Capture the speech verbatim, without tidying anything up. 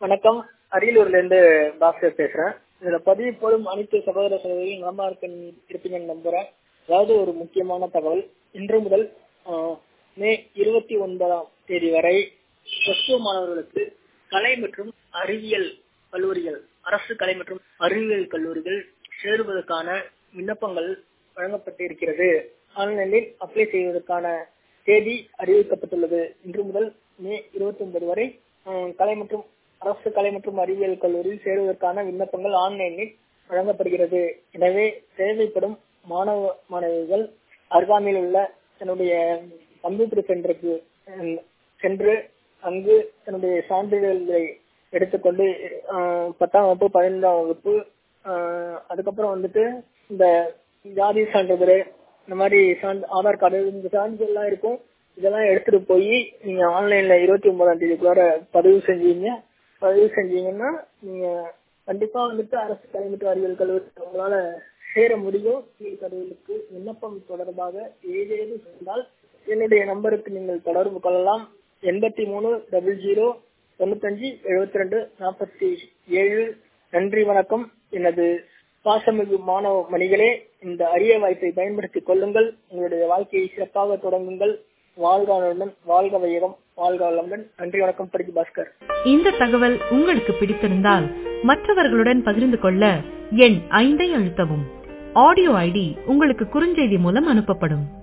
வணக்கம். அரியலூர்ல இருந்து பாஸ்கர் பேசுறேன். இதுல பதிவு போடும் அனைத்து சகோதர சகோதரிகள் நலமா இருப்பீங்கன்னு நம்புறேன். அதாவது ஒரு முக்கியமான தகவல், இன்று முதல் ஆஹ், மே இருபத்தி ஒன்பதாம் தேதி வரை பிளஸ் டூ மாணவர்களுக்கு கலை மற்றும் அறிவியல் கல்லூரிகள், அரசு கலை மற்றும் அறிவியல் கல்லூரிகள் சேருவதற்கான விண்ணப்பங்கள் வழங்கப்பட்டிருக்கிறது. ஆன்லைனில் அப்ளை செய்வதற்கான தேதி அறிவிக்கப்பட்டுள்ளது. இன்று முதல் மே இருபத்தி ஒன்பது வரை ஆஹ், கலை மற்றும் அரசு கலை மற்றும் அறிவியல் கல்லூரியில் சேருவதற்கான விண்ணப்பங்கள் ஆன்லைனில் வழங்கப்படுகிறது. எனவே தேவைப்படும் மாணவ மாணவிகள் அருகாமையில் உள்ள தன்னுடைய கம்ப்யூட்டர் சென்டருக்கு அஹ், சென்று அங்கு தன்னுடைய சான்றிதழ்களை எடுத்துக்கொண்டு ஆஹ், பத்தாம் வகுப்பு பதினைந்தாம் வகுப்பு ஆஹ், அதுக்கப்புறம் வந்துட்டு இந்த ஜாதி சான்றிதழ், இந்த மாதிரி சான்று ஆதார் கார்டு, இந்த சான்றிதழ் எல்லாம் இருக்கும். இதெல்லாம் எடுத்துட்டு போய் நீங்க ஆன்லைன்ல இருபத்தி ஒன்பதாம் தேதிக்குள்ளார பதிவு செஞ்சீங்க பதிவு செஞ்சீங்கன்னா நீங்க கண்டிப்பா வந்துட்டு அரசு கலை மற்றும் அறிவியல் கல்லூரி உங்களால சேர முடியும். கல்லூரிகளுக்கு விண்ணப்பம் தொடர்பாக ஏதேனும் இருந்தால் என்னுடைய நம்பருக்கு நீங்கள் தொடர்பு கொள்ளலாம். எண்பத்தி மூணு டபுள் ஜீரோ தொண்ணூத்தஞ்சு எழுபத்தி ரெண்டு நாற்பத்தி ஏழு. நன்றி, வணக்கம். எனது பாசமிகு மாணவ மணிகளே, இந்த அரிய வாய்ப்பை பயன்படுத்திக் கொள்ளுங்கள். உங்களுடைய வாழ்க்கையை சிறப்பாக தொடங்குங்கள். வாழ்க வளமுடன், வாழ்க வையகம், வாழ்க வளமுடன். நன்றி, வணக்கம். படிக்கு பாஸ்கர். இந்த தகவல் உங்களுக்கு பிடித்திருந்தால் மற்றவர்களுடன் பகிர்ந்து கொள்ள எண் ஐந்தை அழுத்தவும். ஆடியோ ஐடி உங்களுக்கு குறுஞ்செய்தி மூலம் அனுப்பப்படும்.